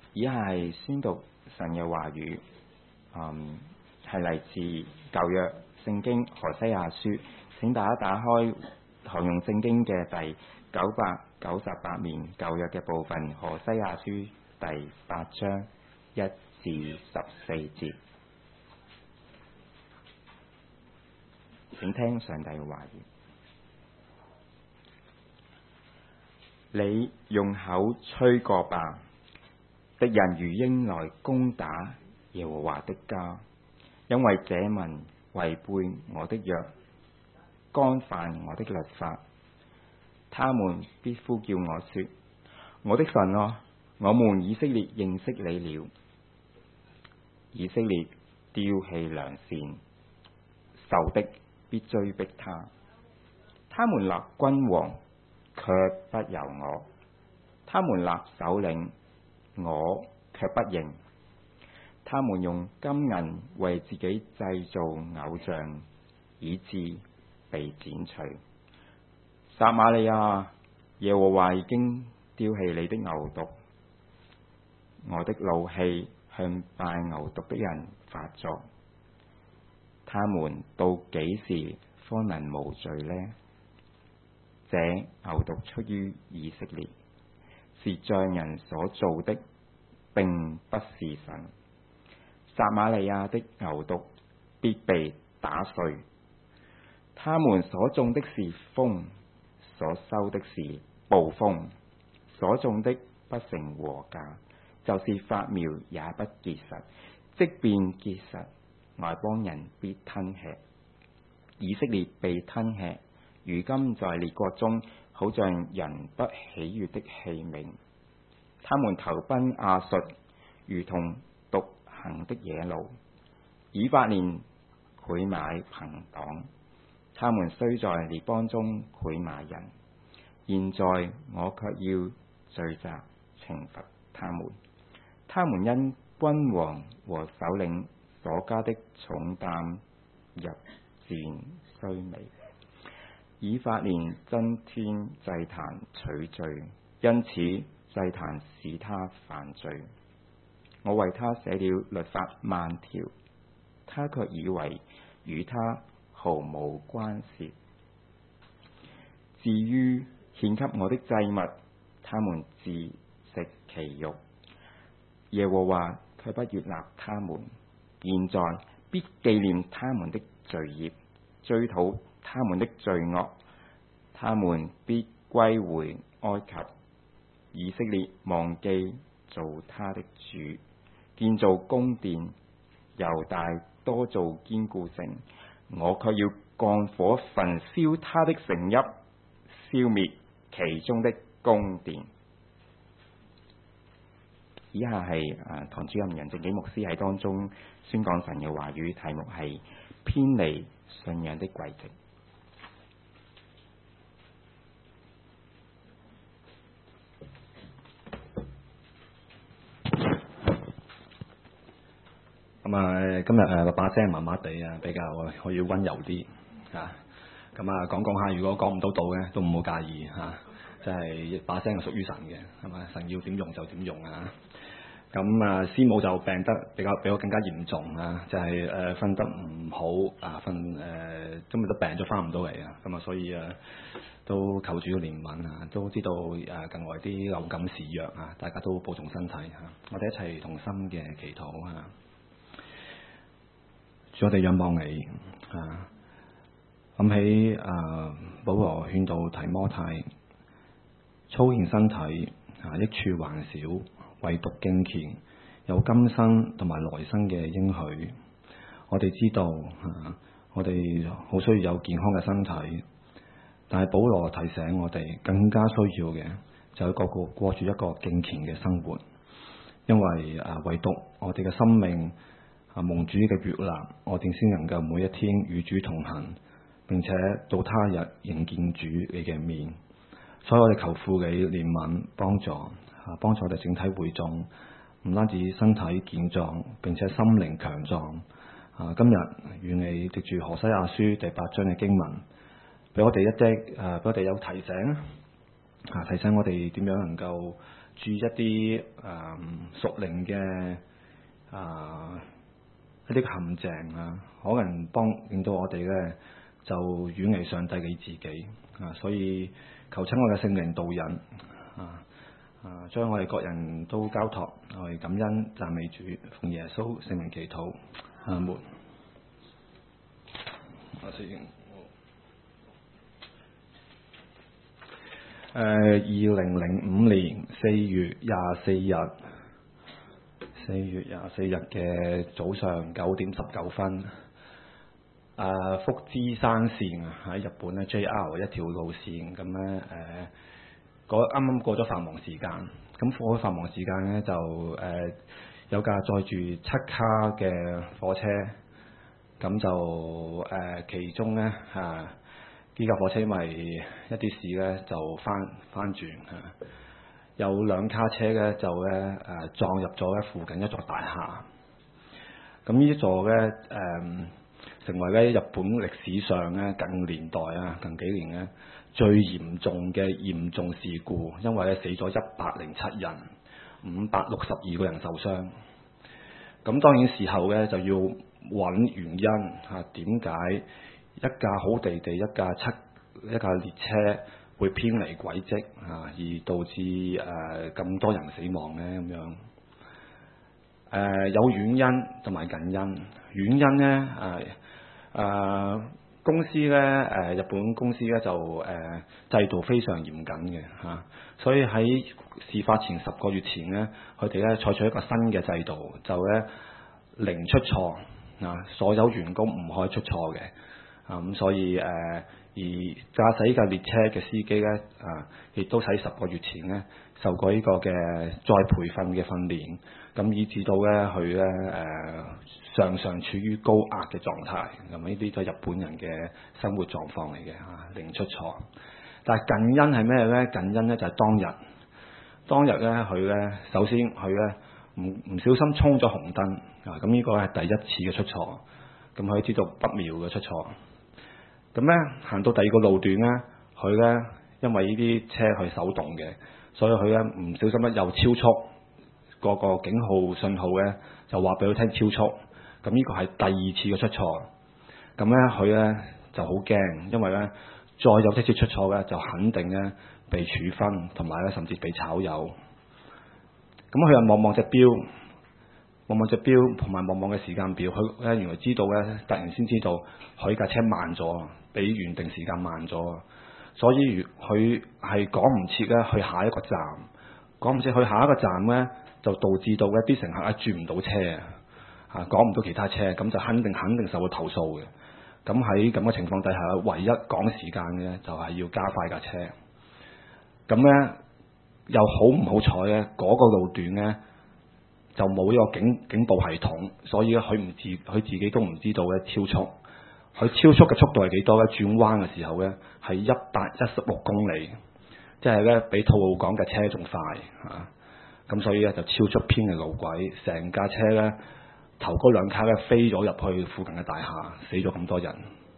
以下係宣讀神嘅話語，係嚟自舊約聖經何西阿書。請大家打開學用聖經嘅第998面舊約嘅部分，何西阿書第8章1至14節。請聽上帝嘅話語。你用口吹角吧，敵人如鷹來攻打耶和華的家，因為這民違背我的約，干犯我的律法，他們必呼叫我說：我的神啊，我們以色列認識你了。以色列丟棄良善，仇敵必追逼他。他們立君王，卻不由我；他們立首領，我卻不認。他們用金銀為自己製造偶像，以致被剪除。撒瑪利亞，耶和華已經丟棄你的牛犢，我的怒氣向拜牛犢的人發作。他們到幾時方能無罪呢？這牛犢出於以色列，是匠人所造的，並不是神。撒瑪利亞的牛犢必被打碎。他們所種的是風，所收的是暴風，所種的不成禾稼，就是發苗也不結實。即便結實，外邦人必吞吃。以色列被吞吃，如今在列國中，好像人不喜悅的器皿。他們投奔亞述，如同獨行的野驢。以法蓮賄買朋黨，他們雖在列邦中賄買人。現在我卻要聚集懲罰他們。他們因君王和首領所加的重擔日漸衰微。以法蓮增添祭壇取罪，因此祭壇使他犯罪。我為他寫了律法萬條，他卻以為與他毫無關涉。至於獻給我的祭物，他們自食其肉，耶和華卻不悅納他們。現在必紀念他們的罪孽，追討他們的罪惡，他們必歸回埃及。以色列忘記做他的主，建造宮殿，猶大多造堅固城，我卻要降火焚燒他的城邑，消滅其中的宮殿。以下係堂主任楊正基牧師喺當中宣講神嘅話語，題目係偏離信仰的軌跡。 今日把聲麻麻地啊，比較可以溫柔啲啊。講講下，如果講唔到咧，都唔好介意嚇。即係把聲係屬於神嘅，係咪？神要點用就點用啊。師母就病得比我更加嚴重啊，就係瞓得唔好啊，今日都病咗翻唔到嚟啊。所以都求主要憐憫啊，都知道近來啲流感肆虐啊，大家都保重身體嚇。我哋一齊同心嘅祈禱嚇。主，我哋仰望你啊！諗起保羅勸導提摩太操練身體益處還少，唯獨敬虔有今生同埋來生嘅應許。我哋知道我哋好需要有健康嘅身體，但係保羅提醒我哋更加需要嘅就係過住一個敬虔嘅生活，因為唯獨我哋嘅生命蒙主嘅悅納，我哋先能夠每一天與主同行，並且到他日迎見主你嘅面。所以我哋求父你憐憫幫助我哋整體會眾，唔單止身體健壯，並且心靈強壯。今日願你藉住何西阿書第8章嘅經文，俾我哋俾我哋有提醒，提醒我哋點樣能夠注意一啲屬靈嘅一啲陷阱啊，可能令到我哋咧就遠離上帝嘅自己啊，所以求親我嘅聖靈導引將我哋各人都交託，我哋感恩讚美主，奉耶穌聖名祈禱，阿門。2005年4月24日嘅早上9點19分，福知山線喺日本咧 JR 一條路線，咁咧啱啱過咗繁忙時間，咁過咗繁忙時間咧就有架載住7卡嘅火車，咁就其中咧呢架火車因為一啲事咧就翻轉有2卡車咧就咧撞入咗咧附近一座大廈，咁呢座咧成為咧日本歷史上咧近幾年咧最嚴重事故，因為咧死咗107人，562個人受傷。咁當然事後咧就要揾原因點解一架好地一架列車會偏離軌跡而導致咁多人死亡咧咁樣。有遠因同埋近因。遠因咧公司咧日本公司咧就制度非常嚴謹嘅所以喺事發前10個月前咧，佢哋咧採取一個新嘅制度，就咧零出錯所有員工唔可以出錯嘅咁所以而駕駛呢架列車嘅司機咧亦都喺10個月前咧受過呢個嘅再培訓嘅訓練，咁以至到咧佢咧常常處於高壓嘅狀態，咁呢啲都係日本人嘅生活狀況嚟嘅零出錯。但係近因係咩咧？近因咧就係當日咧佢咧首先佢咧唔小心衝咗紅燈咁呢個係第一次嘅出錯，咁佢知道不妙嘅出錯。咁咧行到第2個路段咧，佢咧因為呢啲車係手動嘅，所以佢咧唔小心咧又超速，個警號信號咧就話俾佢聽超速。咁呢個係第2次嘅出錯。咁咧佢咧就好驚，因為咧再有一次出錯咧就肯定咧被處分，同埋咧甚至被炒魷。咁佢又望望隻錶同埋望望嘅時間表，佢咧原來知道咧突然先知道佢架車慢咗，比原定時間慢咗，所以佢係趕唔切咧去下一個站，趕唔切去下一個站咧就導致到咧啲乘客轉唔到車趕唔到其他車，咁就肯定受到投訴嘅。咁喺咁嘅情況底下，唯一趕時間嘅就係要加快架車。咁咧又好唔好彩咧，嗰個路段咧就冇呢個警報系統，所以咧佢自己都唔知道咧超速。佢超速嘅速度係幾多咧？轉彎嘅時候咧係116公里，即係咧比吐露港嘅車仲快咁所以咧就超速偏離路軌，成架車咧頭嗰2卡咧飛咗入去附近嘅大廈，死咗咁多人。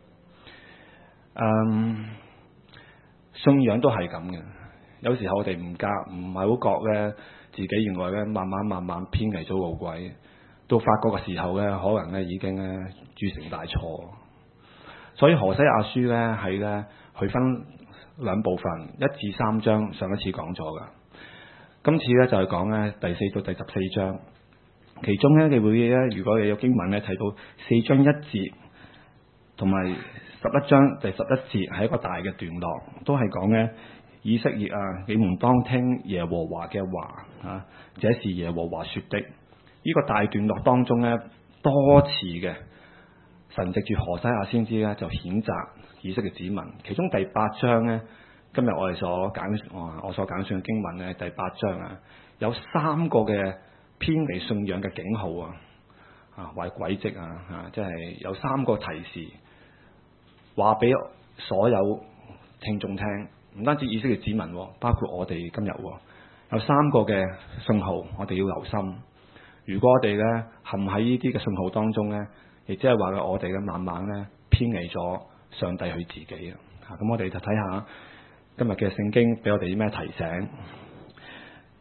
信仰都係咁嘅，有時候我哋唔係好覺咧自己原來咧慢慢偏離咗路軌，到發覺嘅時候咧可能咧已經咧鑄成大錯。所以何西阿書咧係咧佢分2部分，1至3章，上一次講咗噶。今次咧就係講咧第4到第14章，其中咧你會咧如果你有經文咧睇到4章1節同埋11章第11節係一個大嘅段落，都係講咧以色列你們當聽耶和華嘅話這是耶和華說的。呢個大段落當中咧多次嘅神藉住何西阿先知咧就譴責以色列子民，其中第8章咧今日我所揀選嘅經文咧第8章有3個嘅偏離信仰嘅警號或者軌跡即係有3個提示話俾所有聽眾聽，唔單止以色列子民包括我哋今日有3個嘅信號我哋要留心。如果我哋咧陷喺呢啲嘅信號當中咧，亦即係話我哋嘅慢慢咧偏離咗上帝佢自己咁我哋就睇下今日嘅聖經俾我哋啲咩提醒。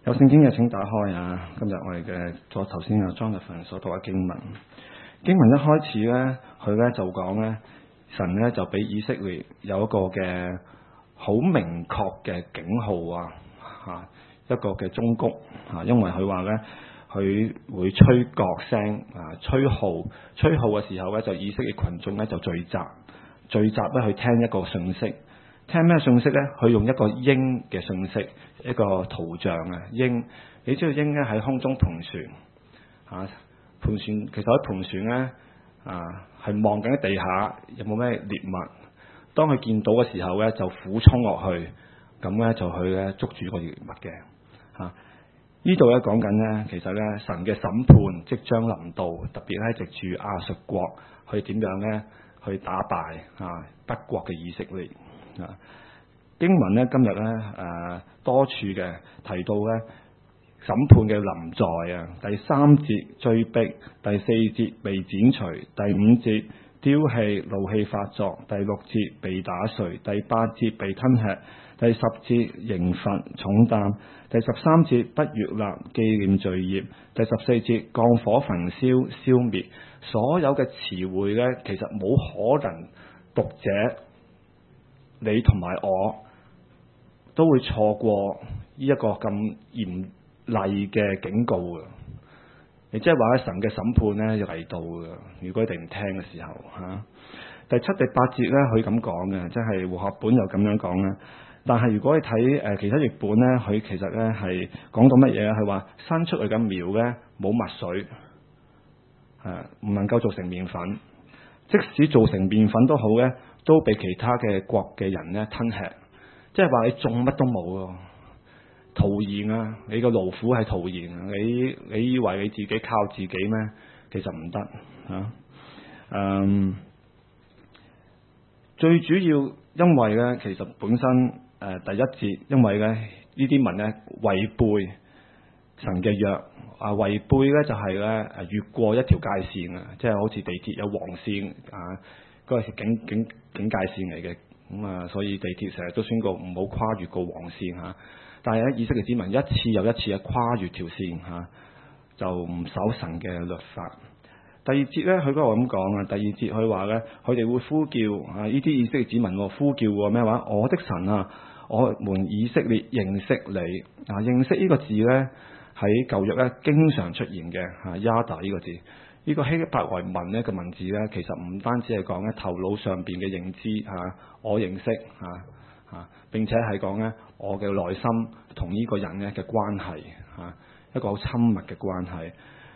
有聖經嘅請打開啊！今日我哋嘅頭先阿 Jonathan 所讀嘅經文，經文一開始咧，佢咧就講咧，神咧就俾以色列有一個嘅好明確嘅警號啊，一個嘅忠告啊，因為佢話咧，佢會吹角聲啊，吹號嘅時候咧，就以色列群眾咧就聚集咧去聽一個信息。聽咩信息咧？佢用一個鷹嘅信息，一個圖像啊，鷹。你知道鷹咧喺空中盤旋啊，盤旋其實喺盤旋咧係望緊喺地下有冇咩獵物。當佢見到嘅時候咧，就俯衝落去，咁咧就去咧捉住個獵物嘅嚇。呢度咧講緊咧，其實咧神嘅審判即將臨到，特別咧藉住亞述國去點樣咧去打敗北國嘅以色列。經文咧今日咧多處嘅提到咧審判嘅臨在啊，第3節追逼，第4節被剪除，第5節丟棄怒氣發作，第6節被打碎，第8節被吞吃，第10節刑罰重擔，第13節不悅納紀念罪孽，第14節降火焚燒消滅。所有嘅詞彙咧，其實冇可能讀者你同埋我都會錯過呢一個咁嚴厲嘅警告嘅。你即係話咧，神嘅審判咧要嚟到嘅。如果你哋唔聽嘅時候第7、第8節咧，佢咁講嘅，即係和合本又咁樣講啦。但係如果你睇其他譯本咧，佢其實咧係講到乜嘢咧？係話生出嚟嘅苗咧冇麥穗，唔能夠做成麵粉。即使做成麵粉都好咧，都被其他嘅國嘅人咧吞吃。即係話你種乜都冇咯，徒然啊！你個勞苦係徒然啊！你以為你自己靠自己咩？其實唔得最主要因為咧，其實本身第一節，因為咧呢啲民咧違背神嘅約違背咧就係咧越過一條界線啊！即係好似地鐵有黃線嗰個係警戒線嚟嘅。咁所以地鐵成日都宣告唔好跨越個黃線但係咧以色列子民一次又一次跨越條線就唔守神嘅律法。第2節咧，佢嗰度咁講啊。第2節佢話咧，佢哋會呼叫呢啲以色列子民呼叫咩話？我的神啊，我們以色列認識你認識呢個字咧喺舊約咧經常出現嘅Yada 呢個字。呢個希伯來文咧嘅文字咧，其實唔單止係講咧頭腦上邊嘅認知我認識並且係講咧我嘅內心同呢個人咧嘅關係一個好親密嘅關係。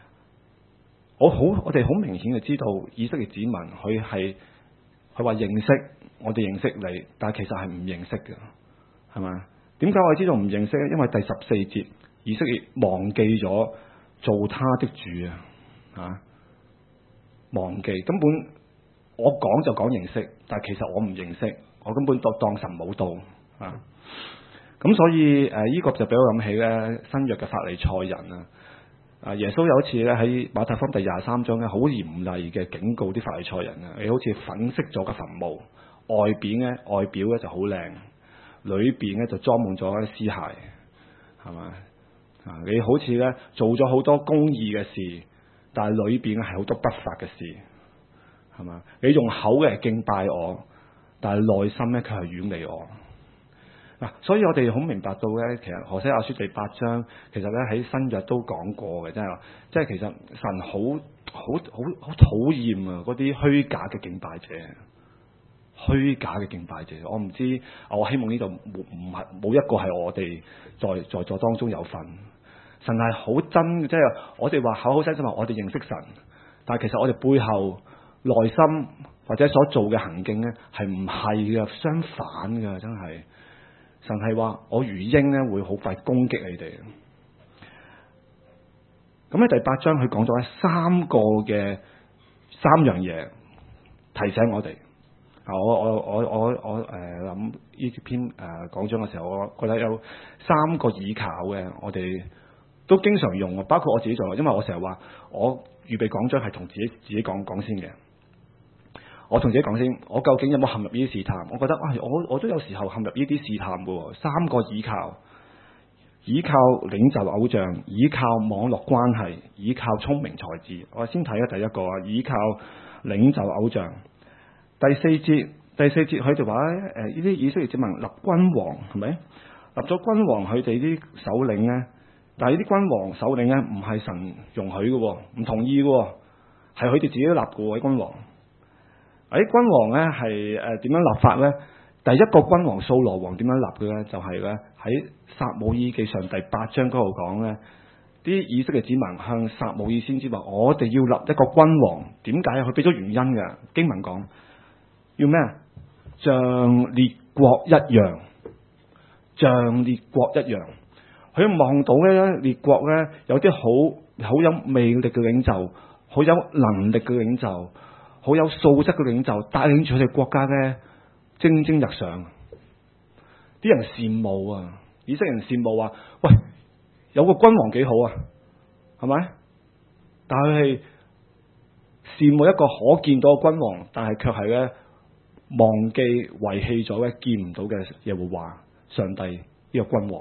我哋好明顯就知道以色列子民佢話認識我哋認識你，但係其實係唔認識嘅，係咪？點解我知道唔認識咧？因為第14節以色列忘記咗做他的主忘記，根本我講就講認識，但係其實我唔認識，我根本當神冇到咁所以呢個就俾我諗起咧新約嘅法利賽人耶穌有一次咧喺馬太福音第23章咧好嚴厲嘅警告啲法利賽人你好似粉飾咗個墳墓，外表咧就好靚，裏邊咧就裝滿咗啲屍骸，係咪你好似咧做咗好多公義嘅事，但係裏邊係好多不法嘅事，係嘛？你用口嘅敬拜我，但係內心咧佢係遠離我所以我哋好明白到咧，其實何西阿書第8章其實咧喺新約都講過嘅，即係其實神好討厭嗰啲虛假嘅敬拜者，我唔知，我希望呢度冇一個係我哋在座當中有份。神係好真，即係我哋話口口聲聲話我哋認識神，但係其實我哋背後內心或者所做嘅行徑咧係唔係嘅，相反嘅，真係。神係話我如鷹咧會好快攻擊你哋。咁喺第8章佢講咗三樣嘢提醒我哋。我諗呢篇講章嘅時候，我覺得有3個倚靠嘅，我哋都經常用，包括我自己做，因為我成日話我預備講章係同自己講先嘅。我同自己講先，我究竟有冇陷入呢啲試探？我覺得我都有時候陷入呢啲試探嘅。3個倚靠， 倚靠領袖偶像，倚靠網絡關係，倚靠聰明才智。我先睇下第一個啊，倚靠領袖偶像。第四節佢就話呢啲以色列子民立君王，係咪立咗君王？佢哋啲首領呢，但係呢啲君王首領呢，唔係神容許嘅，唔同意嘅，係佢哋自己立嘅喎。君王君王呢係點樣立法呢？第一個君王掃羅王點樣立嘅呢？就係呢喺撒母耳記上第8章嗰度講呢，啲以色列子民向撒母耳先知話：我哋要立一個君王。點解啊？佢俾咗原因嘅。經文講要咩啊？像列國一樣，像列國一樣。佢望到咧列國咧有啲好有魅力嘅領袖，好有能力嘅領袖，好有素質嘅領袖，帶領住佢哋國家咧蒸蒸日上。啲人羨慕啊，以色列人羨慕啊，喂，有個君王幾好啊，係咪？但係羨慕一個可見到嘅君王，但係卻係咧忘記遺棄咗咧見唔到嘅耶和華上帝呢個君王。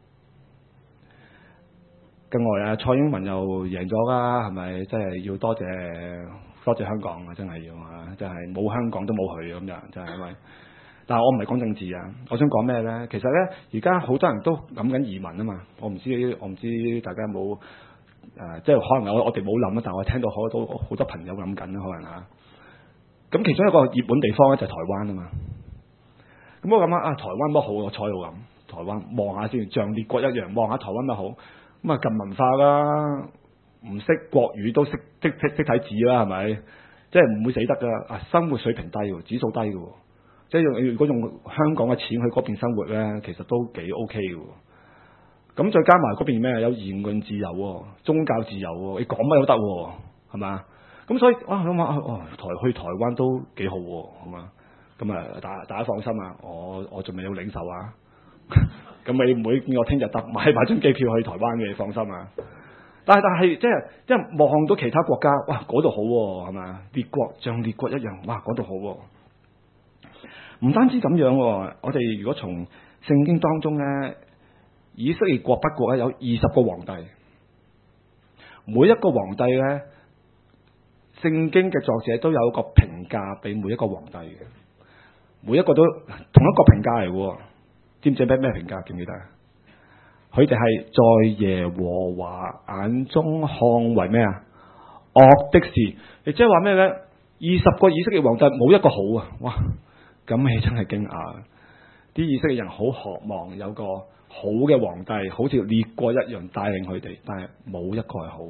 另外啊，蔡英文又贏咗啦，係咪？真係要多謝香港啊！真係要啊！真係冇香港都冇佢咁樣，真係咪？但係我唔係講政治啊，我想講咩咧？其實咧，而家好多人都諗緊移民啊嘛。我唔知大家有冇即係可能我哋冇諗啊，但係我聽到好多朋友諗緊啦，可能嚇。咁其中一個熱門地方咧就係台灣啊嘛。咁我諗啊，台灣乜好？我坐喺度諗，台灣望下先，像列國一樣，望下台灣乜好？咁啊，近文化啦，唔識國語都識睇字啦，係咪？即係唔會死得噶。啊，生活水平低喎，指數低嘅喎。即係如果用香港嘅錢去嗰邊生活咧，其實都幾 OK 嘅。咁再加埋嗰邊咩？有言論自由、宗教自由，你講乜都得，係嘛？咁所以哇，諗下去台灣都幾好，係嘛？咁啊，大家放心啊，我仲未有領袖啊。咁你唔會見我聽日買張機票去台灣嘅，放心啊！但係即係望到其他國家，哇嗰度好係嘛？列國像列國一樣，哇嗰度好。唔單止咁樣，我哋如果從聖經當中咧，以色列國北國咧有20個皇帝，每一個皇帝咧，聖經嘅作者都有一個評價俾每一個皇帝嘅，每一個都同一個評價嚟嘅。知唔知咩評價？記唔記得？佢哋係在耶和華眼中看為咩啊？惡的事。亦即係話咩咧？20個以色列皇帝冇一個好啊！哇，咁你真係驚訝。啲以色列人好渴望有個好嘅皇帝，好似列國一樣帶領佢哋，但係冇一個係好。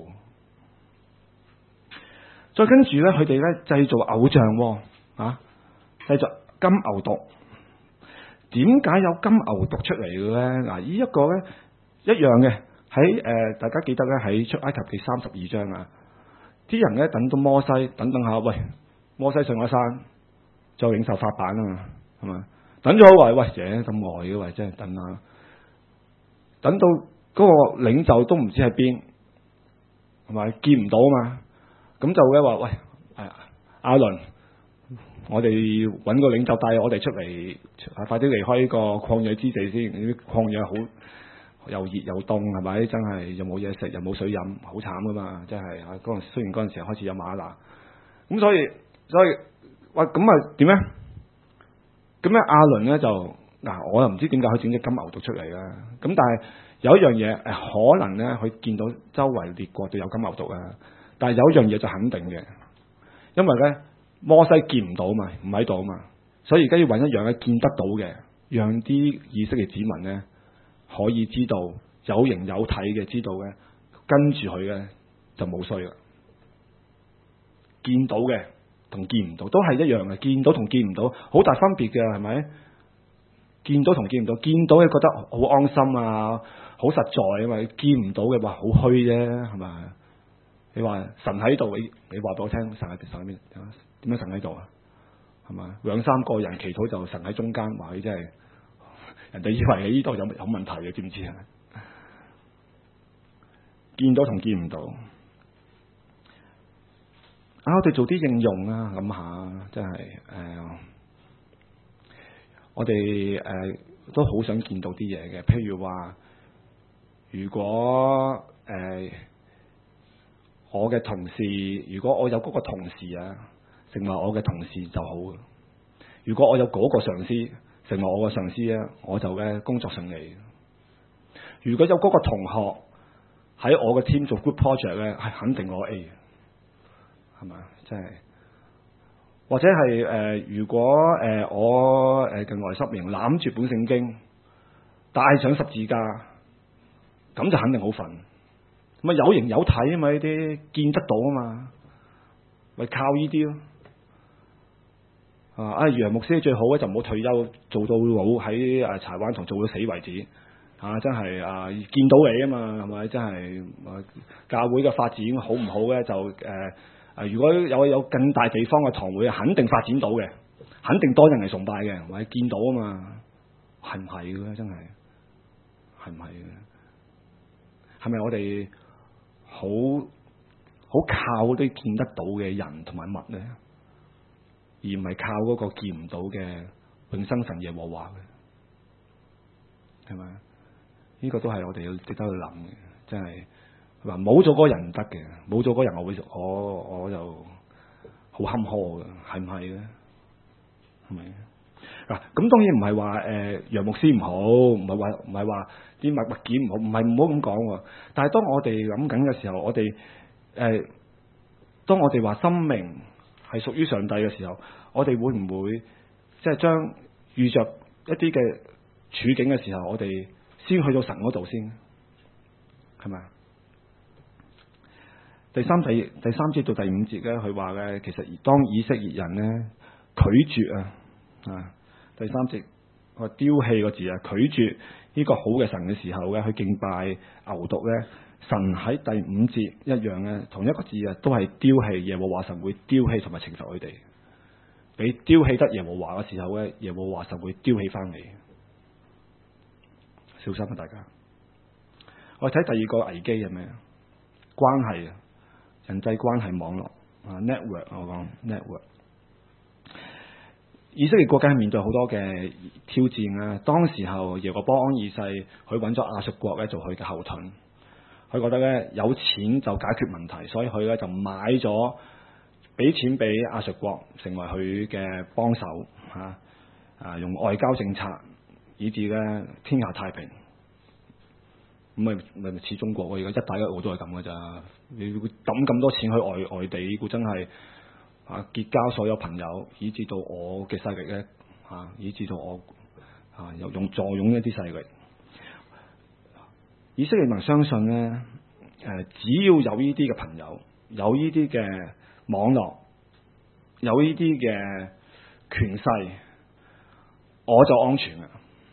再跟住咧，佢哋咧製造偶像製造金牛犢。點解有金牛犢出嚟嘅咧？嗱，呢一個咧一樣嘅喺大家記得咧喺出埃及記32章啊，啲人咧等到摩西等下，喂，摩西上咗山就領受法版啊嘛，係嘛？等咗好耐，喂，咁耐嘅，喂，真係等下，等到嗰個領袖都唔知喺邊，係咪見唔到啊嘛？咁就咧話，喂，亞倫。我哋揾個領袖帶我哋出嚟，快啲離開呢個曠野之地先。呢啲曠野好又熱又凍，係咪？真係又冇嘢食，又冇水飲，好慘噶嘛！真係啊，雖然嗰陣時開始有嗎哪，咁所以哇咁啊點咧？咁咧亞倫咧就嗱，我又唔知點解佢整隻金牛犢出嚟啦。咁但係有一樣嘢可能咧，佢見到周圍列國都有金牛犢啊。但係有一樣嘢就肯定嘅，因為咧。摩西見唔到嘛，唔喺度嘛，所以而家要揾一樣咧見得到嘅，讓啲以色列子民咧可以知道有形有體嘅，知道咧跟住佢咧就冇衰啦。見到嘅同見唔到都係一樣嘅，見到同見唔到好大分別嘅，係咪？見到同見唔到，見到你覺得好安心啊，好實在啊嘛，見唔到嘅話好虛啫，係咪？你話神喺度，你話俾我聽，神喺邊？點樣神喺度啊？係嘛？2、3個人祈禱就神喺中間，話佢真係人哋以為你呢度有問題嘅，知唔知啊？見到同見唔到我哋做啲應用啊，諗下真係我哋都好想見到啲嘢嘅，譬如話如果我嘅同事，如果我有嗰個同事啊，成為我嘅同事就好。如果我有嗰個上司成為我嘅上司咧，我就嘅工作順利。如果有嗰個同學喺我嘅 team 做 group project 咧，係肯定攞 A， 係咪？即係或者係如果我近來失明攬住本聖經帶上十字架，咁就肯定好瞓。咁啊有形有體啊嘛，呢啲見得到啊嘛，咪靠呢啲咯。楊牧師最好咧就唔好退休，做到老喺柴灣堂做到死為止。真係見到你啊嘛，係咪？真係教會嘅發展好唔好咧？就如果有更大地方嘅堂會，肯定發展到嘅，肯定多人嚟崇拜嘅，或者見到啊嘛，係唔係嘅咧？真係係唔係嘅？係咪我哋好靠啲見得到嘅人同埋物咧，而唔係靠嗰個見唔到嘅永生神耶和華嘅？係咪？呢個都係我哋要值得去諗嘅，真係話冇咗嗰個人唔得嘅，冇咗嗰個人我就好坎坷嘅，係唔係咧？係咪？嗱，咁當然唔係話楊牧師唔好，唔係話啲物件唔好，唔好咁講喎。但係當我哋諗緊嘅時候，當我哋話生命係屬於上帝嘅時候，我哋會唔會即係將遇着一啲嘅處境嘅時候，我哋先去到神嗰度先，係咪？第三節到第五節咧，佢話咧，其實當以色列人咧拒絕第三節我丟棄個字拒絕呢個好嘅神嘅時候咧，去敬拜牛犢咧，神喺第五節一樣咧，同一個字都係丟棄。耶和華神會丟棄同埋懲罰佢哋。你丟棄得耶和華嘅時候咧，耶和華神會丟棄翻你。小心啊，大家！我睇第二個危機係咩？關係啊，人際關係網絡network， 我講 network。以色列國家係面對好多嘅挑戰啊！當時候耶羅波安二世佢揾咗亞述國咧做佢嘅後盾，佢覺得咧有錢就解決問題，所以佢咧就買咗俾錢俾亞述國成為佢嘅幫手用外交政策以至咧天下太平。咁咪似中國，而家一帶一路都係咁噶咋？你抌咁多錢去外地，估真係結交所有朋友，以至到我嘅勢力咧以至到我又坐擁一啲勢力。以色列民相信咧只要有呢啲嘅朋友，有呢啲嘅網絡，有呢啲嘅權勢，我就安全啦，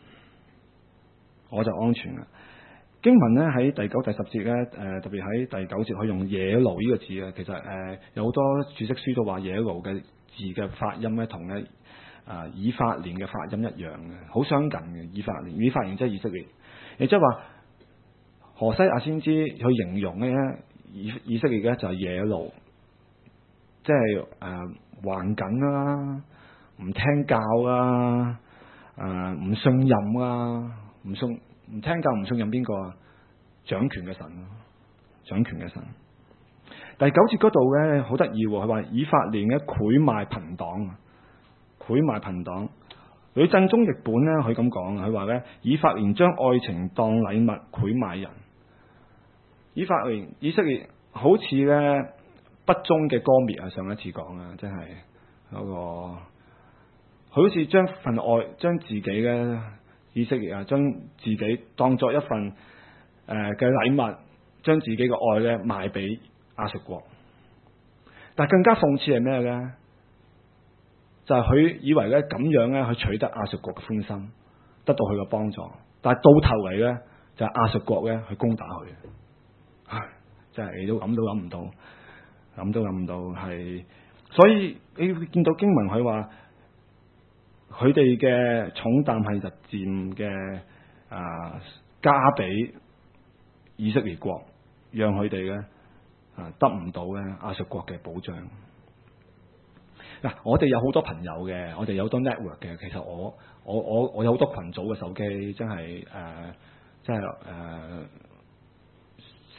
我就安全啦。經文咧喺第9、第10節咧，特別喺第9節，佢用野驢呢個字嘅，其實有好多注釋書都話野驢嘅字嘅發音咧，同咧以法蓮嘅發音一樣嘅，好相近嘅。以法蓮即係以色列，亦即係話何西阿先知去形容咧以色列咧就係野驢，即係頑梗啦，唔聽教啦，唔信任啊，唔聽教唔信任邊個啊？掌權嘅神，掌權嘅神。第9節嗰度咧好得意，佢話以法蓮嘅賄賣朋黨，賄賣朋黨。佢正宗譯本咧，佢咁講，佢話咧以法蓮將愛情當禮物賄賣人。以色列好似咧不忠嘅歌篾啊，上一次講啊，即係嗰個，佢好似將份愛，將自己嘅以色列將自己當作一份嘅禮物，將自己嘅愛咧賣俾亞述國。但更加諷刺係咩咧？就係佢以為咧咁樣咧去取得亞述國嘅歡心，得到佢嘅幫助。但係到頭嚟咧就係亞述國咧去攻打佢。真係你都諗都諗唔到，諗都諗唔到係。所以你會見到經文佢話，佢哋嘅重擔係日漸嘅加俾以色列國，讓佢哋咧得唔到咧亞述國嘅保障。嗱，我哋有好多朋友嘅，我哋有好多 network 嘅。其實我有好多群組嘅手機，真係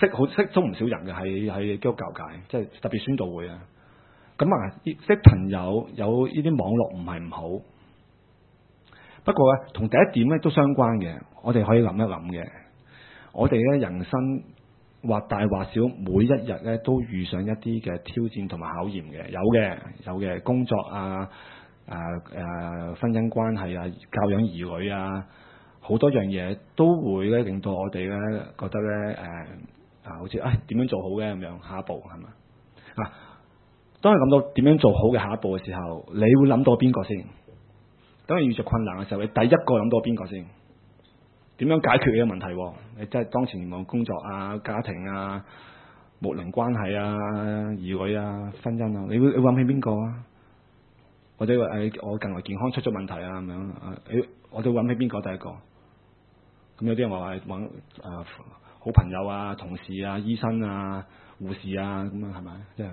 識都唔少人嘅，喺基督教界，即係特別宣道會啊。咁啊，識朋友有呢啲網絡唔係唔好，不過咧同第一點咧都相關嘅，我哋可以諗一諗嘅。我哋咧人生或大或小，每一日咧都遇上一啲嘅挑戰同埋考驗嘅，有嘅工作啊、婚姻關係啊、教養兒女啊，好多樣嘢都會咧令到我哋咧覺得咧好似點樣做好嘅咁樣，下一步係嘛啊？當你諗到點樣做好嘅下一步嘅時候，你會諗到邊個先？當你遇着困難嘅時候，你第一個諗到邊個先？點樣解決呢個問題？你即係當前忙工作啊、家庭啊、睦鄰關係啊、兒女啊、婚姻啊，你會諗起邊個啊？或者我近來健康出咗問題啊咁樣，我哋會諗起邊個第一個？咁有啲人話揾好朋友啊、同事啊、醫生啊、護士啊咁啊，係咪？即係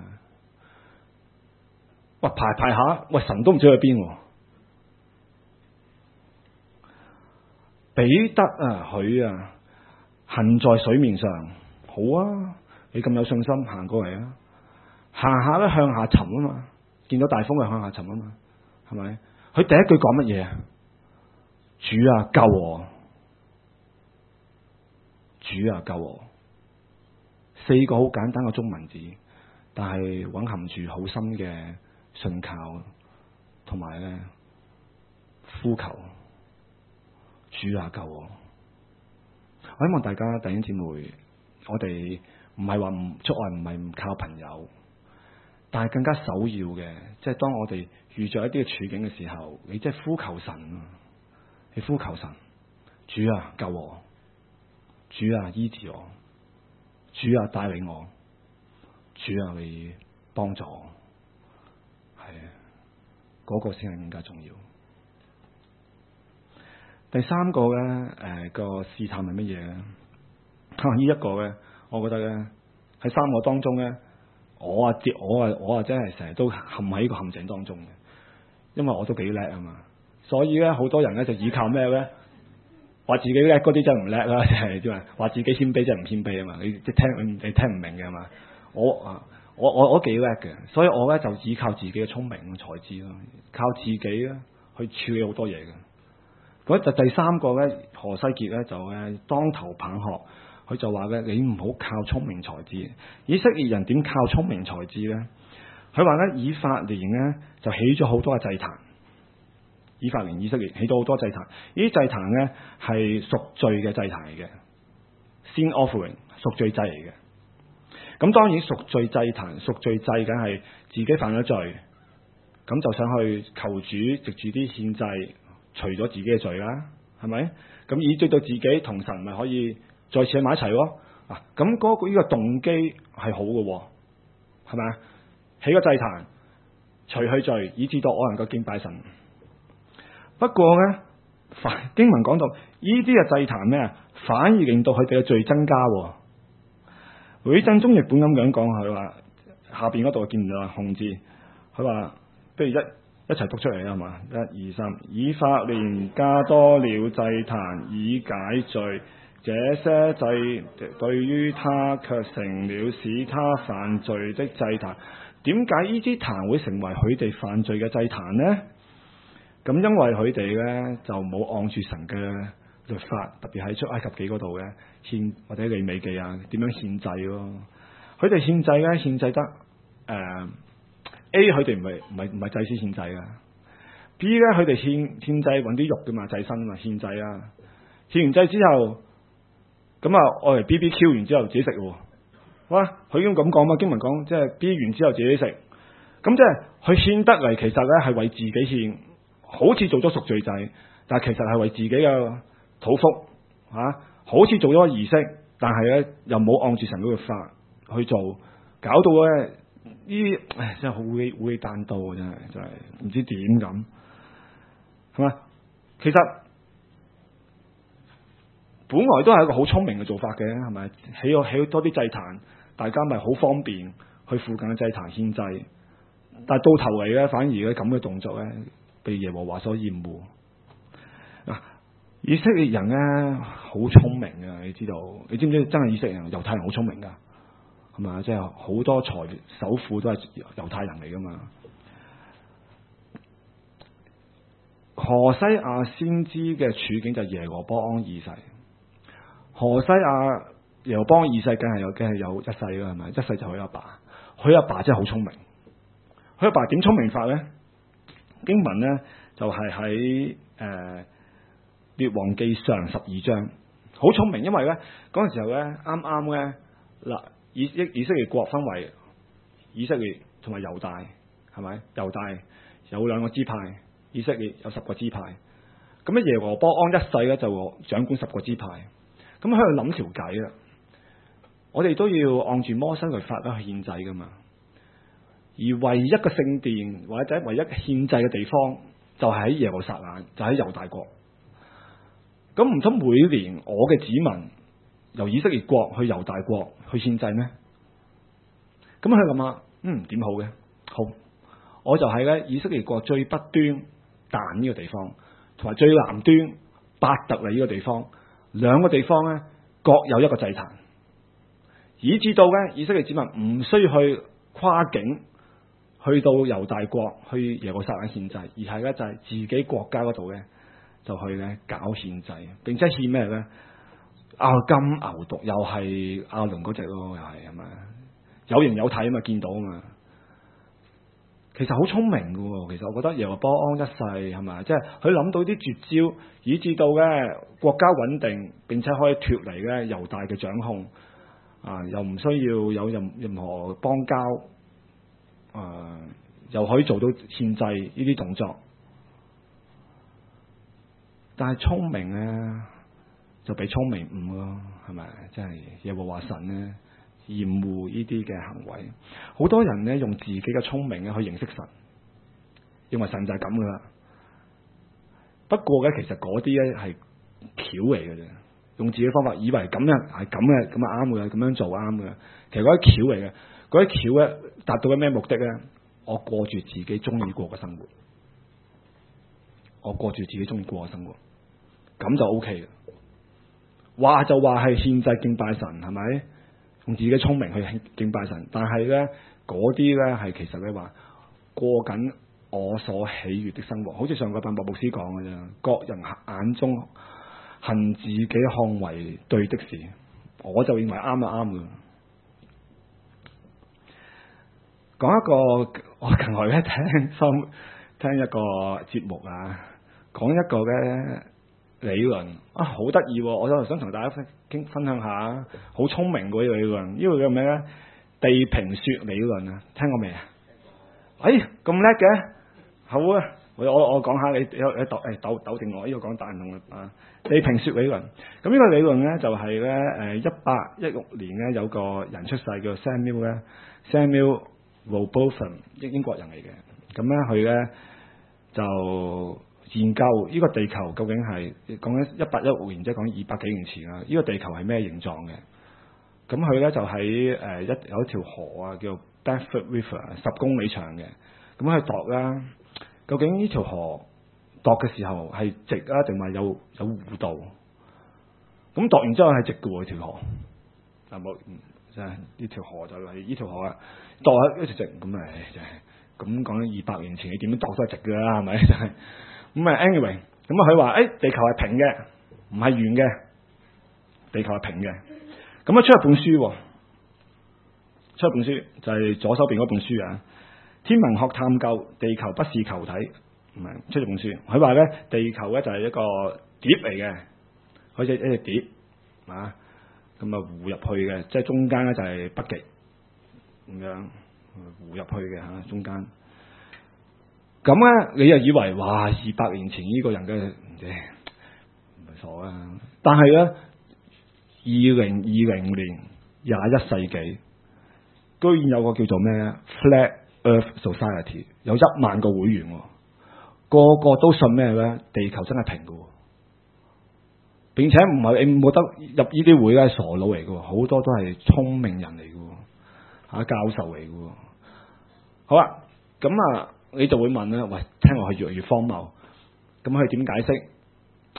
排下，神都唔知去邊喎。彼得啊，佢啊行在水面上，好啊！你咁有信心行過嚟啊，行下咧向下沉啊嘛，見到大風就向下沉啊嘛，係咪？佢第一句講乜嘢啊？主啊，救我！主啊，救我！4個好簡單嘅中文字，但係蘊含住好深嘅信靠同埋咧呼求。主啊，救我！我希望大家弟兄姊妹，我哋唔係話唔出外，唔係唔靠朋友，但係更加首要嘅，即係當我哋遇着一啲嘅處境嘅時候，你即係呼求神，你呼求神，主啊，救我！主啊，醫治我！主啊，帶領我！主啊，你幫助我！係啊，嗰個先係更加重要。第三個咧，個試探係乜嘢咧？呢一個咧，我覺得咧喺3個當中咧，我真係成日都陷喺個陷阱當中嘅，因為我都幾叻啊嘛，所以咧好多人咧就依靠咩咧？話自己叻嗰啲真係唔叻啦，即係點啊？話自己謙卑真係唔謙卑啊嘛！你聽唔明嘅嘛？我幾叻嘅，所以我咧就依靠自己嘅聰明才智咯，靠自己咧去處理好多嘢嘅。咁就第三個咧，何西傑咧就當頭棒喝，佢就話咧：你唔好靠聰明才智。以色列人點靠聰明才智咧？佢話咧，以法蓮咧就起咗好多嘅祭壇。以法蓮以色列起咗好多祭壇，呢啲祭壇咧係贖罪嘅祭壇嚟嘅 ，sin offering 贖罪祭嚟嘅。咁當然贖罪祭壇、贖罪祭梗係自己犯咗罪，咁就想去求主藉住啲獻祭除咗自己嘅罪啦，係咪？咁以至到自己同神咪可以再次喺埋一齊咯。啊，咁呢個動機係好嘅，係咪啊？起個祭壇除去罪，以至到我能夠敬拜神。不過咧，經文講到呢啲嘅祭壇咩啊，反而令到佢哋嘅罪增加。呂振中譯本咁樣講，佢話下邊嗰度見唔到啊紅字，佢話不如一齊讀出嚟啦，係嘛？1、2、3，以法蓮加多了祭壇以解罪，這些祭對於他卻成了使他犯罪的祭壇。點解呢啲壇會成為佢哋犯罪嘅祭壇呢？咁因為佢哋咧就冇按住神嘅律法，特別喺出埃及記嗰度嘅獻或者利未記啊，點樣獻祭咯？佢哋獻祭咧獻祭得A， 佢哋唔係祭司獻祭啊。B 咧佢哋獻祭揾啲肉噶嘛，祭牲啊嘛，獻祭啊。獻完祭之後，咁啊我嚟 BBQ 完之後自己食喎。哇！佢已經咁講嘛，經文講即係 B 完之後自己食，咁即係佢獻得嚟，其實咧係為自己獻。好似做咗贖罪祭，但係其實係為自己嘅禱福嚇。好似做咗個儀式，但係咧又冇按住神嗰個法去做，搞到咧呢真係好烏單刀，真係唔知點咁係嘛？其實本來都係一個好聰明嘅做法嘅，係咪？起多啲祭壇，大家咪好方便去附近嘅祭壇獻祭。但係到頭嚟咧，反而咧咁嘅動作咧，被耶和華所厭惡。嗱， 以色列人咧好聰明嘅，你知道？你知唔知真係以色列人、猶太人好聰明㗎？係咪？即係好多首富都係猶太人嚟㗎嘛。何西亞先知嘅處境就係耶羅波安二世。何西亞耶羅波安二世梗係有一世啦，係咪？一世就佢阿爸，佢阿爸真係好聰明。佢阿爸點聰明法咧？經文咧就係喺列王記上12章，好聰明，因為咧嗰陣時候咧啱啱咧嗱以色列國分為以色列同埋猶大，係咪？猶大有2個支派，以色列有10個支派。咁咧耶羅波安一世咧就掌管10個支派。咁喺度諗條計啦，我哋都要按住摩西律法咧去獻祭噶嘛。而唯一嘅聖殿或者唯一獻祭嘅地方就係喺耶路撒冷，就喺猶大國。咁唔通每年我嘅子民由以色列國去猶大國去獻祭咩？咁佢諗下，點好嘅？好，我就喺咧以色列國最北端但呢個地方，同埋最南端伯特利呢個地方，2個地方咧各有一個祭壇，以至到咧以色列子民唔需要去跨境去到猶大國去耶路撒冷獻祭，而係咧就係自己國家嗰度咧就去咧搞獻祭，並且獻咩咧？亞金牛犢，又係亞倫嗰隻咯，又係咪？有形有體啊嘛，見到啊嘛。其實好聰明噶，其實我覺得耶羅波安一世係咪？即係佢諗到啲絕招，以至到咧國家穩定，並且可以脫離咧猶大嘅掌控啊，又唔需要有任何邦交。又可以做到獻祭呢啲動作，但係聰明咧就俾聰明誤咯，係咪？即係耶和華神咧厭惡呢啲嘅行為。好多人咧用自己嘅聰明咧去認識神，認為神就係咁噶啦。不過咧，其實嗰啲咧係橋嚟嘅啫，用自己方法以為咁樣係咁嘅，咁啊啱嘅，咁樣做啱嘅。其實嗰啲橋嚟嘅。嗰啲橋咧達到咗咩目的咧？我過住自己中意過嘅生活，我過住自己中意過嘅生活，咁就 OK 嘅。話就話係獻祭敬拜神，係咪？用自己聰明去敬拜神，但係咧嗰啲咧係其實咧話過緊我所喜悅的生活，好似上個禮拜莫牧師講嘅啫。各人眼中恨自己看為對的事，我就認為啱就啱嘅。講一個我近來咧聽一個節目啊，講一個嘅理論啊，好得意，我就想同大家分享下，好聰明嗰個理論。呢個叫咩咧？地平說理論啊，聽過未啊？咁叻嘅，好啊！我講下你糾正我，呢個講大唔同啊。地平說理論，咁呢個理論咧就係咧1816年咧有個人出世叫 Samuel Robotham， 英國人嚟嘅。咁咧佢咧就研究呢個地球究竟係講緊1816年，即係講200幾年前啦。呢個地球係咩形狀嘅？咁佢咧就喺有一條河啊，叫 Bedford River， 10公里長嘅。咁佢度啦，究竟呢條河度嘅時候係直啊，定係有弧度？咁度完之後係直嘅喎，條河冇。即係呢條河就係呢條河啊，度一直直咁咪就係咁講緊200年前，你點樣度都係直㗎啦，係咪？就係咁啊。anyway，咁啊佢話地球係平嘅，唔係圓嘅，地球係平嘅。咁啊出一本書就係左手邊嗰本書啊，《天文學探究地球不是球體》，唔係出咗本書。佢話咧地球咧就係一個碟嚟嘅，好似一隻碟啊。咁啊，弧入去嘅，即係中間咧就係北極咁樣弧入去嘅嚇，中間。咁咧，你又以為哇，200年前呢個人嘅唔係傻啊！但係咧，2020年21世紀，居然有個叫做咩 Flat Earth Society， 有1萬個會員，個個都信咩咧？地球真係平嘅。並且唔係你冇得入呢啲會咧，傻佬嚟嘅，好多都係聰明人嚟嘅，教授嚟嘅。好啦，咁啊，你就會問啦，喂，聽落去越嚟越荒謬，咁佢點解釋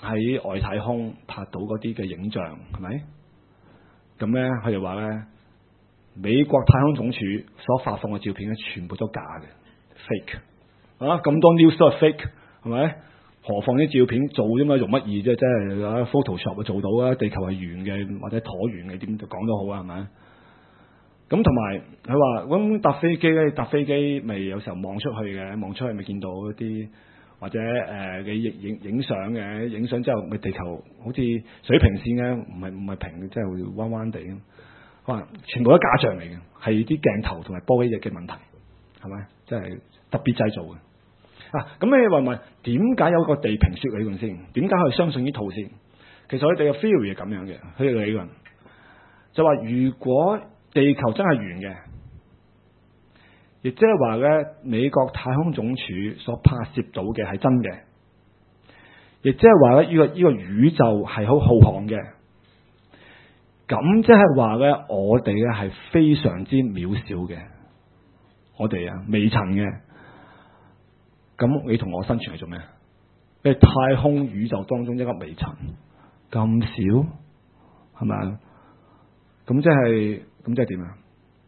喺外太空拍到嗰啲嘅影像，係咪？咁咧，佢哋話咧，美國太空總署所發放嘅照片咧，全部都假嘅 ，fake 啊！咁多 news 都係 fake，係咪？何況啲照片做啫嘛，用乜易啫？即係 Photoshop 就做到啦，地球係圓嘅或者橢圓嘅，點講都好啊，係咪？咁同埋佢話咁搭飛機咧，搭飛機咪有時候望出去嘅，望出去咪見到一啲或者你影相嘅，影相之後咪地球好似水平線嘅，唔係平嘅，即係會彎彎地。佢話全部都假象嚟嘅，係啲鏡頭同埋玻璃嘅問題，係咪？即係特別製造嘅。咁你話唔係點解有個地平說理論先？點解可以相信呢套先？其實佢哋嘅 theory 係咁樣嘅，佢哋嘅理論就話如果地球真係圓嘅，亦即係話咧，美國太空總署所拍攝到嘅係真嘅，亦即係話咧，呢個宇宙係好浩瀚嘅，咁即係話咧，我哋咧係非常之渺小嘅，我哋微塵嘅。咁你同我生存係做咩？你係太空宇宙當中一個微塵，咁少係咪啊？咁即係點啊？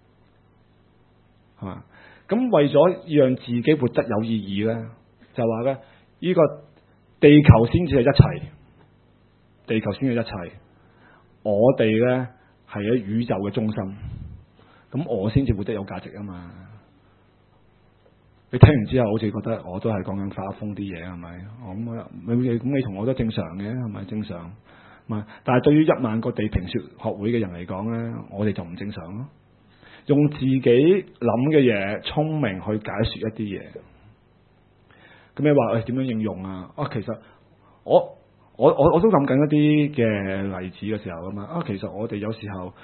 係嘛？咁為咗讓自己活得有意義咧，就話咧，呢個地球先至係一切，地球先係一切，我哋咧係喺宇宙嘅中心，咁我先至活得有價值啊嘛！你聽完之後，好似覺得我都係講緊發瘋啲嘢，係咪？咁你同我都正常嘅，係咪正常？但係對於1萬個地平說學會嘅人嚟講咧，我哋就唔正常咯。用自己諗嘅嘢，聰明去解說一啲嘢。咁你話點樣應用啊？其實我都諗緊一啲嘅例子嘅時候啊嘛。其實我哋有時候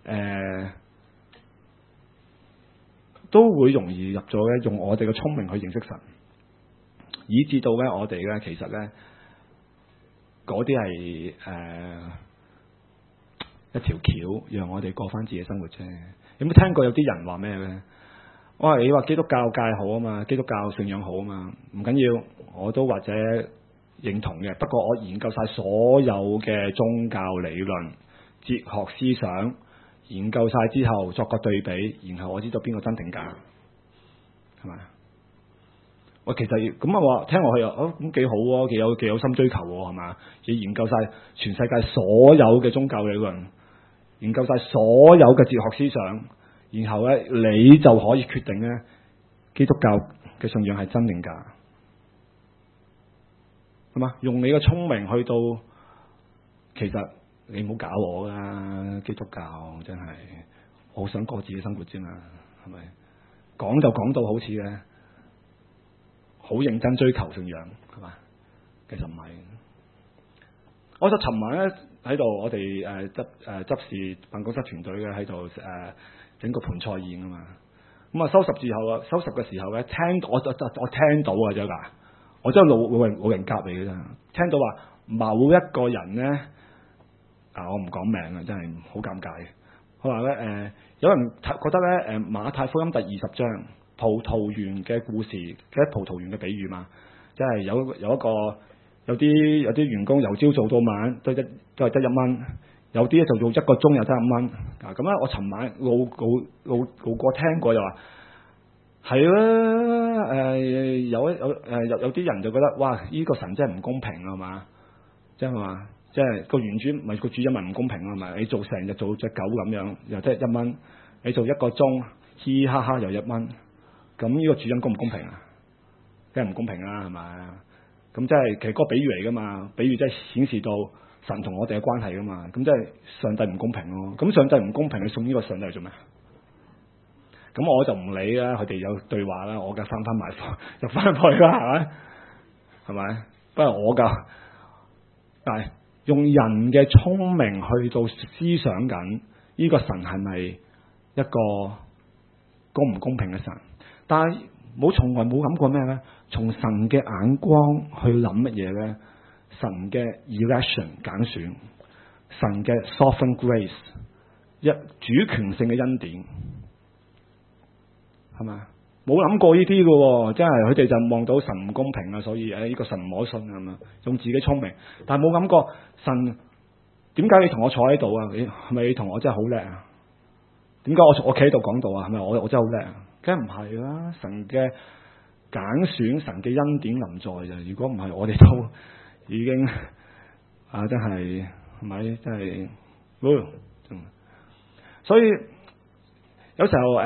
都會容易入咗咧，用我哋嘅聰明去認識神，以至到咧我哋咧其實咧嗰啲係一條橋，讓我哋過翻自己生活啫。有冇聽過有啲人話咩咧？你話基督教界好啊嘛，基督教信仰好啊嘛，唔緊要，我都或者認同嘅。不過我研究晒所有嘅宗教理論、哲學思想。研究晒之後作個對比，然後我知道邊個真定假，係咪？我其實咁話聽落去咁幾好喎，幾有心追求喎，係嘛？要研究晒全世界所有嘅宗教理論，研究晒所有嘅哲學思想，然後咧你就可以決定咧基督教嘅信仰係真定假，係嘛？用你嘅聰明去到，其實。你唔好搞我啦！基督教真係，我好想過自己生活啫嘛，係咪？講就講到好似咧，好認真追求信仰，係嘛？其實唔係。我就尋晚咧喺度，我哋執事辦公室團隊嘅喺度整個盤菜宴啊嘛。咁收拾嘅時候咧，我聽到啊真㗎，我真係老人家嚟嘅啫。聽到話某一個人咧。我唔講名啊，真係好尷尬嘅。佢話咧，有人覺得咧，馬太福音第20章葡萄園嘅故事，即係葡萄園嘅比喻嘛，即係有啲員工由朝做到晚，都係得1蚊，有啲咧就做1個鐘又得5蚊。咁咧，我尋晚路過聽過就話係啦，有啲人就覺得哇，呢個神真係唔公平啊嘛，即係嘛。即係個原主咪個主人咪唔公平啊嘛！你做成日做隻狗咁樣，又得1蚊；你做1個鐘，嘻嘻哈哈又1蚊。咁呢個主人公唔公平啊？梗係唔公平啦，係咪？咁即係其實個比喻嚟噶嘛？比喻即係顯示到神同我哋嘅關係噶嘛？咁即係上帝唔公平咯。咁上帝唔公平，你送呢個上帝做咩？咁我就唔理啦。佢哋有對話啦，我梗係翻埋房入翻去啦，係咪？係咪？不過我噶，但係。用人嘅聰明去到思想緊呢個神係咪一個公唔公平嘅神？但係從來冇諗過咩咧？從神嘅眼光去諗乜嘢咧？神嘅 election 揀選，神嘅 sovereign grace 一主權性嘅恩典，係咪？ 冇諗過呢啲嘅喎，真係佢哋就望到神唔公平啊，所以呢個神唔可信啊嘛，用自己聰明，但係冇諗過神點解你同我坐喺度啊？你係咪你同我真係好叻啊？點解我企喺度講道啊？係咪我真係好叻啊？梗係唔係啦！神嘅揀選，神嘅恩典臨在咋。如果唔係，我哋都已經真係咪真係？所以有時候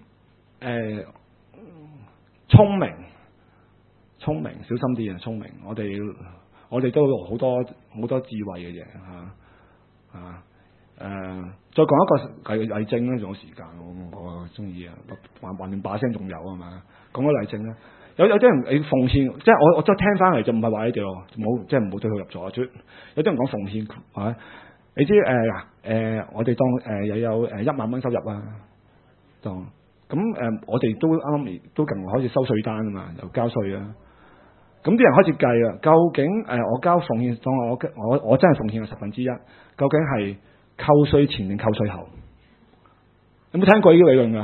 聰明，小心啲啊！聰明，我哋都有好多智慧嘅嘢再講一個例證啦，仲有時間，我中意啊，橫掂把聲仲有啊嘛。講個例證啦，有啲人你奉獻，即係我真係聽翻嚟就唔係話你哋咯，即係唔好對佢入座。有啲人講奉獻係，你知我哋當又有1萬蚊收入啊，咁我哋都啱啱都近開始收稅單啊嘛，又交稅啊。咁啲人開始計啊，究竟我交奉獻，當我真係奉獻嘅1/10，究竟係扣稅前定扣稅後？有冇聽過呢個理論㗎？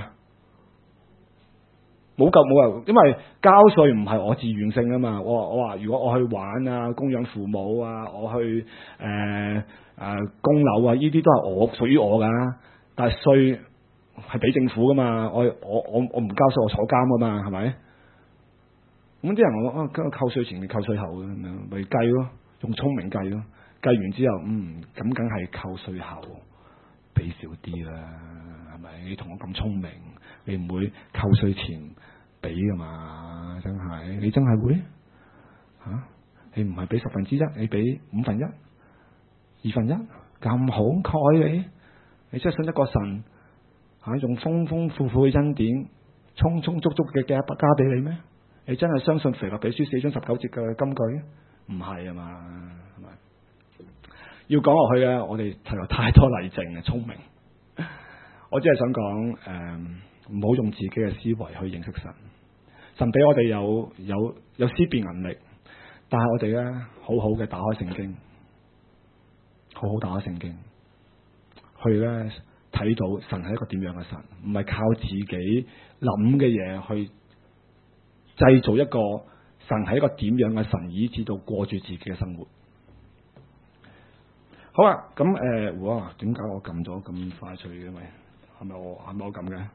冇，因為交稅唔係我自願性啊嘛。我話如果我去玩啊、供養父母啊、我去供樓啊，呢啲都係屬於我㗎。但係稅係俾政府㗎嘛，我唔交稅，我坐監㗎嘛，係咪？咁啲人話扣稅前定扣稅後咁樣，咪計咯，用聰明計咯。計完之後，咁梗係扣稅後俾少啲啦，係咪？你同我咁聰明，你唔會扣稅前俾噶嘛？真係，你真係會你唔係俾1/10，你俾1/5、1/2，咁慷慨你真係信一個神用豐豐富富嘅恩典，充充足足嘅加俾你咩？你真係相信腓立比書4章19節嘅金句？唔係啊嘛，係咪？要講落去咧，我哋提有太多例證嘅聰明。我只係想講，唔好用自己嘅思維去認識神。神俾我哋有思辨能力，但係我哋咧好好嘅打開聖經，好好打開聖經，去咧睇到神係一個點樣嘅神，唔係靠自己諗嘅嘢去製造一個神係一個點樣嘅神，以至到過住自己嘅生活。好啦，咁哇，點解我撳咗咁快脆嘅？係咪我撳嘅？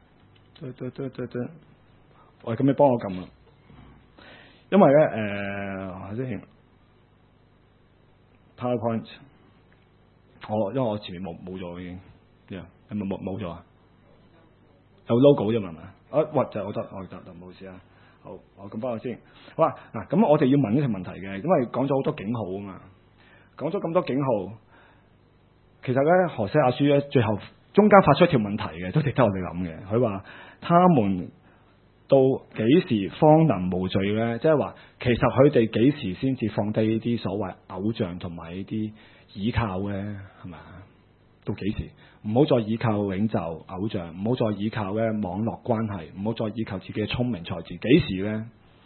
喂，咁你幫我撳啦。因為咧先 PowerPoint， 因為我前面冇咗已經，係咪冇咗啊？有 logo 啫嘛，係咪？就我得冇事啊。好，我咁幫我先。好啦，嗱，咁我哋要問呢條問題嘅，因為講咗好多警號啊嘛，講咗咁多警號。其實咧，何西阿書咧，最後中間發出一條問題嘅，都值得我哋諗嘅。佢話：他們到幾時方能無罪咧？即係話，其實佢哋幾時先至放低呢啲所謂偶像同埋呢啲倚靠咧？係咪啊？到幾時？唔好再倚靠領袖偶像，唔好再倚靠咧網絡關係，唔好再倚靠自己嘅聰明才智。幾時咧？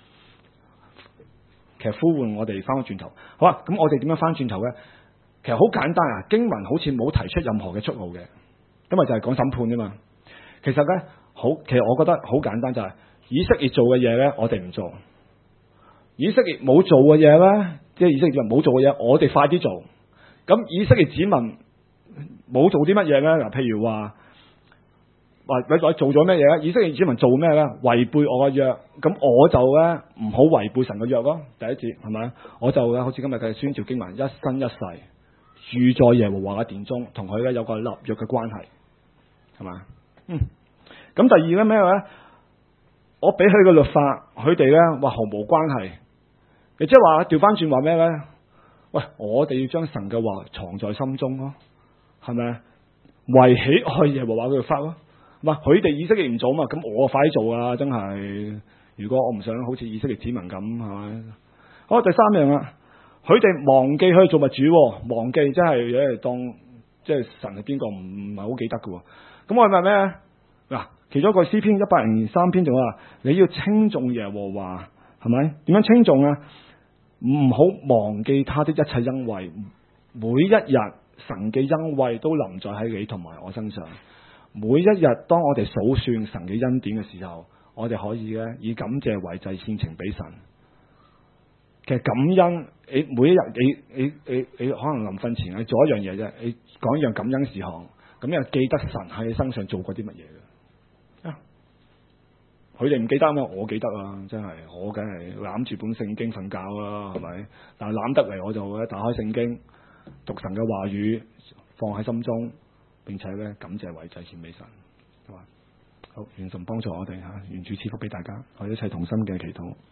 其實呼喚我哋翻返轉頭。好啊，咁我哋點樣翻轉頭咧？其實好簡單啊，經文好似冇提出任何嘅出路嘅，因為就係講審判啫嘛。其實咧，其實我覺得好簡單，就係以色列做嘅嘢咧，我哋唔做；以色列冇做嘅嘢咧，即係以色列人冇做嘅嘢，我哋快啲做。咁以色列子民冇做啲乜嘢咧？嗱，譬如話你做咗咩嘢咧？以色列子民做咩咧？違背我嘅約，咁我就咧唔好違背神嘅約咯。第一節係咪？我就咧好似今日嘅宣召經文，一生一世住在耶和華嘅殿中，同佢咧有個立約嘅關係，係嘛？咁第二咧咩咧？我俾佢嘅律法，佢哋咧話毫無關係。亦即係話調翻轉話咩咧？喂，我哋要將神嘅話藏在心中咯，係咪？為喜愛耶和華嘅律法咯。佢哋以色列唔做嘛，咁我快啲做啊！真係，如果我唔想好似以色列子民咁，係咪？好，第三樣啦，佢哋忘記去做物主，忘記即係當即係神係邊個唔係好記得㗎。咁我係咪咩？嗱，其中一個詩篇103篇仲話，你要稱頌耶和華，係咪？點樣稱頌啊？唔好忘記他的一切恩惠，每一日神嘅恩惠都臨在喺你同埋我身上。每一日當我哋數算神嘅恩典嘅時候， 我哋可以咧以感謝為祭獻情俾神。其實感恩，你每一日你可能臨瞓前你做一樣嘢啫，你講一樣感恩事項，咁又記得神喺你身上做過啲乜嘢嘅。佢哋唔記得咩？我記得啊，真係我梗係攬住本聖經瞓覺啦，係咪？但係攬得嚟我就咧打開聖經，讀神嘅話語，放喺心中，並且咧感謝為祭獻俾神，係嘛？好，願神幫助我哋嚇，願主賜福俾大家，我哋一齊同心嘅祈禱。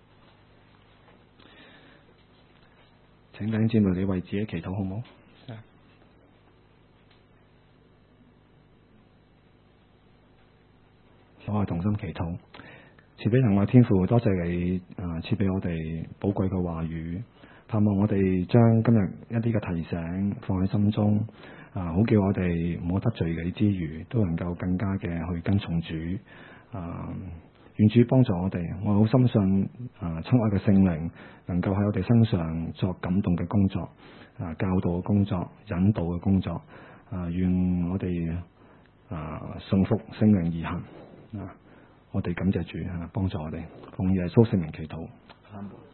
請弟兄姊妹，你為自己祈禱好唔好？我係同心祈禱，賜俾人愛天父，多謝你賜俾我哋寶貴嘅話語，盼望我哋將今日一啲嘅提醒放喺心中，好叫我哋唔好得罪你之餘，都能夠更加嘅去跟從主。願主幫助我哋，我好深信親愛嘅聖靈能夠喺我哋身上作感動嘅工作，教導嘅工作，引導嘅工作。願我哋順服聖靈而行。我哋感謝主幫助我哋，奉耶穌聖名祈禱。